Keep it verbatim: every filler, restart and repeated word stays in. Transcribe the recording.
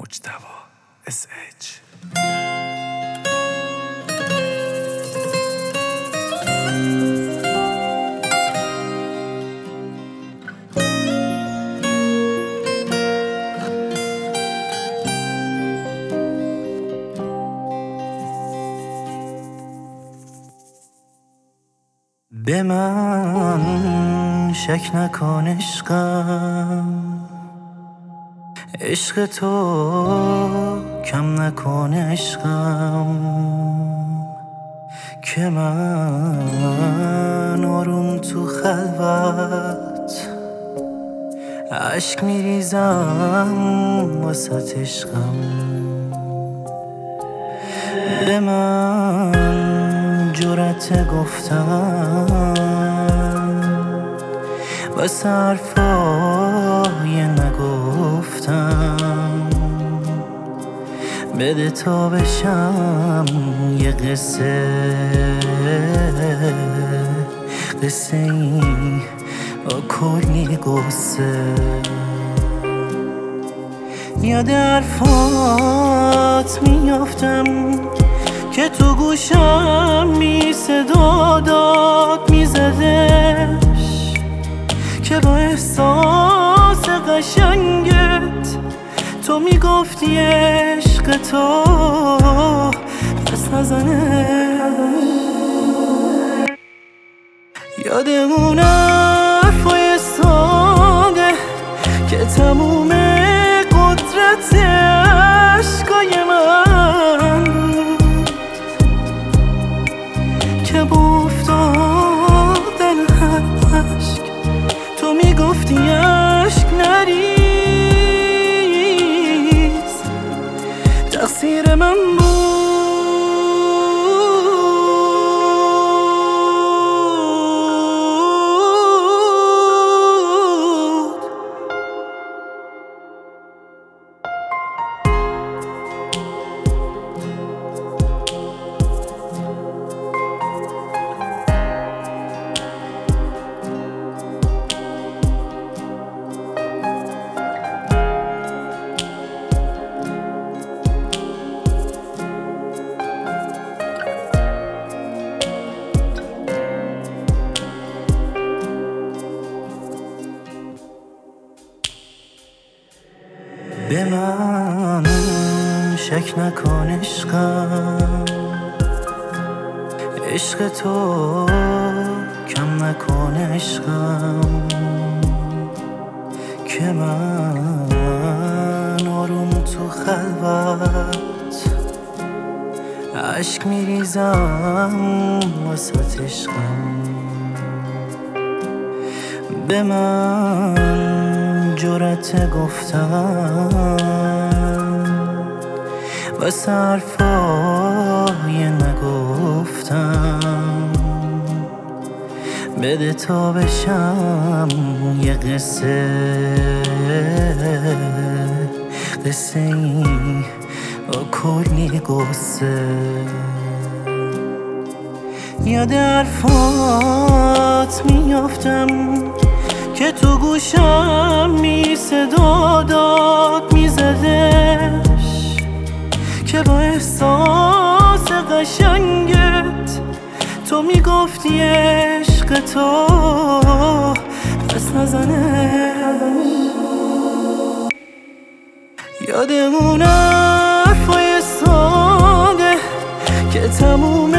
مجتبی اس اچ. به من شک نکن عشقم، عشق تو کم نکن عشقم، که من آروم تو خلوت عشق میریزم واسه عشقم. به من جرأت گفتم واسه حرفای نگفتم، بده تا بشم یه قصه قصه ای با کلی قصه. یاد حرفات میافتم که تو گوشم می صدا داد میزدش، که با احساس قشنگت تو میگفتی عشق تو پس نزنه. یاد اون حرفای ساده که تموم قدرت عشقای من بود، که با افتادن هر عشق تو میگفتی عشق نریز، تقصیر من بود. به من شک نکن عشقم، عشق تو کم نکن عشقم، که من آروم تو خلوت عشق میریزم واسه عشقم. به من جرأت گفتم واسه حرفای نگفتم، بده تا بشم یه قصه قصه ای با کلی قصه. یاد حرفات میافتم که تو گوشم می صدا داد میزدش، که با احساس قشنگت تو میگفتی عشق تو پس نزنه. یاد اون حرفای ساده که تموم